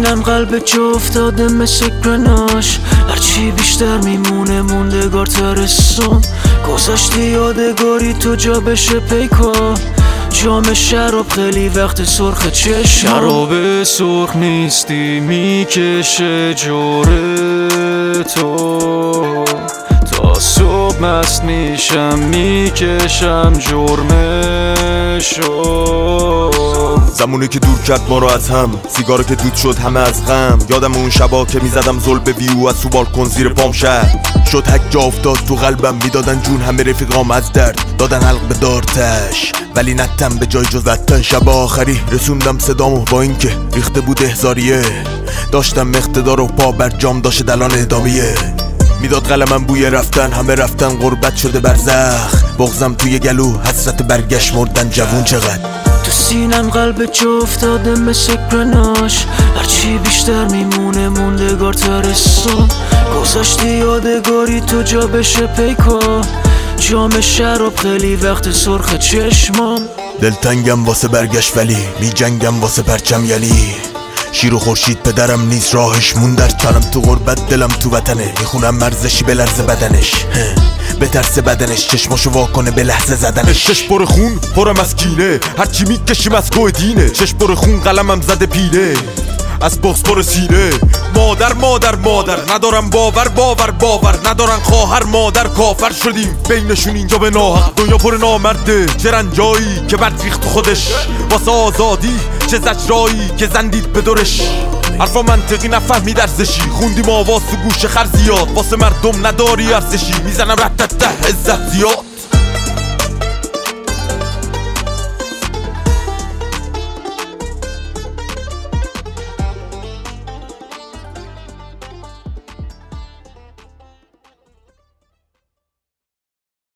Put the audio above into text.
سینم قلب جا افتاده مثل گرناش، هرچی بیشتر میمونه موندگار ترسون. گذاشتی یادگاری تو جا بشه پیکا، جام شراب خیلی وقت سرخ چشم. شراب سرخ نیستی میکشه جوره تو، تا صبح مست میشم میکشم جرمشو. زمانی که دور کرد ما رو از هم، سیگارو که دود شد همه از غم. یادم اون شبا که میزدم زل به ویو از تو بالکن زیر پام شهر شد. حک جا افتاد تو قلبم، میدادن جون همه رفیقام از درد، دادن حلق به دارتش ولی نتم به جای جز عطن. شب آخری رسوندم صدامو با این که ریخته بود هزاریه، داشتم اقتدار و پا بر جام داشت دلان ادامیه. میداد قلمم بوی رفتن، همه رفتن غربت شده برزخ. بغزم توی گلو حسرت برگشت مردن جوون چقدر. تو سینم قلب جا افتاده مثل گرناش، هرچی بیشتر میمونه موندگار ترسون. گذاشتی یادگاری تو جا بشه پیکا، جام شراب خیلی وقت سرخ چشمام. دلتنگم واسه برگشت ولی می جنگم واسه پرچم یلی. شیر و خورشید پدرم نیست راهش مون در تنم تو غربت، دلم تو وطنه. میخونم مرزشی به لرز بدنش، به ترس بدنش چشماشو واکنه به لحظه زدنش. چشم پر خون پرم از کینه، هرچی میکشیم از گوه دینه. چشم پر خون قلمم زده پیله، از بغض پر سینه. مادر مادر مادر ندارم باور باور باور ندارن خواهر مادر. کافر شدیم بینشون اینجا به ناحق، دنیا پر نامرده. چه رنجایی که برد ریخت خودش واسه آزادی، چه زجرایی که زندید به دورش. حرفا منطقی نفهمی درزشی، خوندیم آواز تو گوش خر زیاد. واسه مردم نداری ارزشی، میزنم رتت عزت زیاد.